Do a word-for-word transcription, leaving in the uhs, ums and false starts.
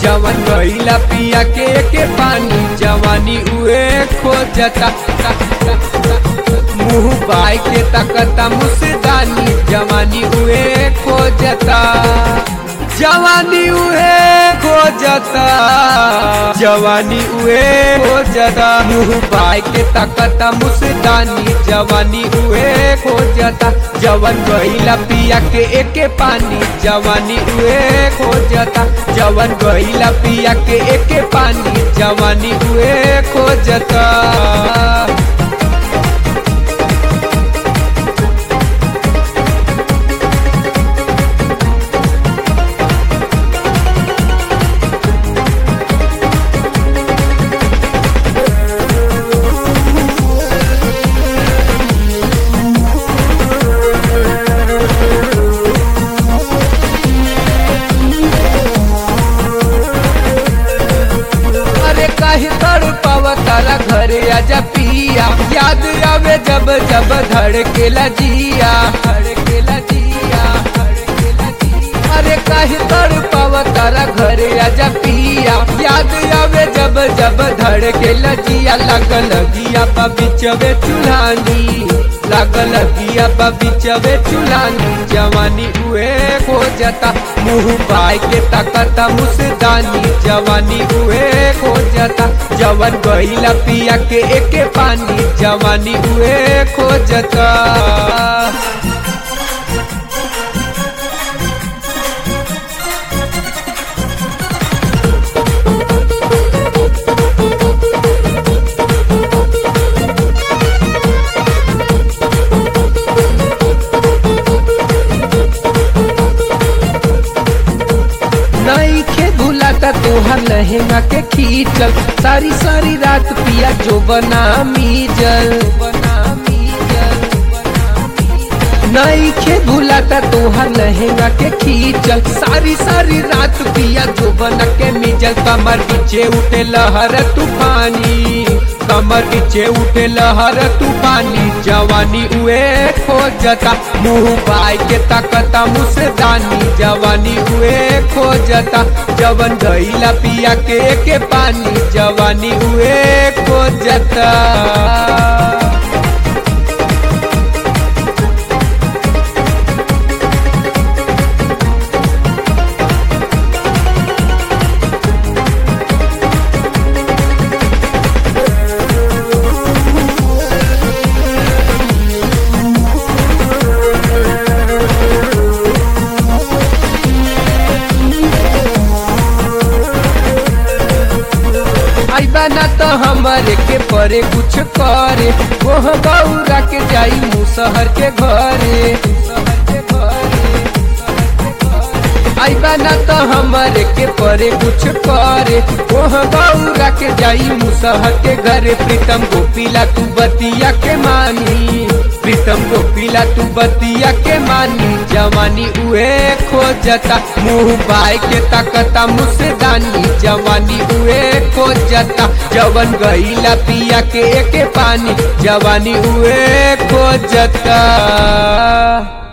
जवन गईला पिया के के पानी जवानी उए खोजता मुँह बाई के तकता मुसदानी जवानी उए खोजता जवानी उए खोजता जवानी उए खोजता मुँह बाई के तकता मुसदानी जवानी उए खोजता जवन गईला पिया के एके पानी जवानी उए खोजता जवन गईला पिया के एके पानी जवानी उए खोजता काहे तड़ पावा तारा घरे आजा पिया याद आवे जब जब धड़केला जिया धड़केला जिया धड़केला जिया अरे काहे तड़ पावा तारा घरे आजा पिया याद आवे जब जब धड़केला जिया लागल गिया बा बिचवे चुल्हानी लागल गिया बा बिचवे चुल्हानी जवानी उए खोजता मुँह बाई के तकता मुसदानी जवानी उए खोजता जवन गईला पिया के एके पानी जवानी उए खोजता तोहर लहंगा के खींचल सारी सारी रात पिया जो बना मीजल नहीं खे भूलाता तोहर लहंगा के खींचल सारी सारी रात पिया जो बना के मीजल कमर पीछे उठे लहर तूफानी कमर पीछे उठे लहर तूफानी जवानी उए खोजता मुँह बाई के तकता मुसदानी जवानी उए खोजता जवन गईला पिया के के पानी जवानी उए खोजता ना तो हमारे के परे कुछ करे वह बौरा के जाई मुसहर के घरे आईबा ना तो हमारे के परे कुछ करे वह बौरा के जाई मुसहर के घरे प्रीतम गोपीला तू बतिया के मानी प्रीतम गोपीला तू बतिया के मानी जवानी उए खोजता मुँह बाई के तकता मुसदानी जवानी उए खोजता जवन गईला पिया के एके पानी जवानी उए खोजता।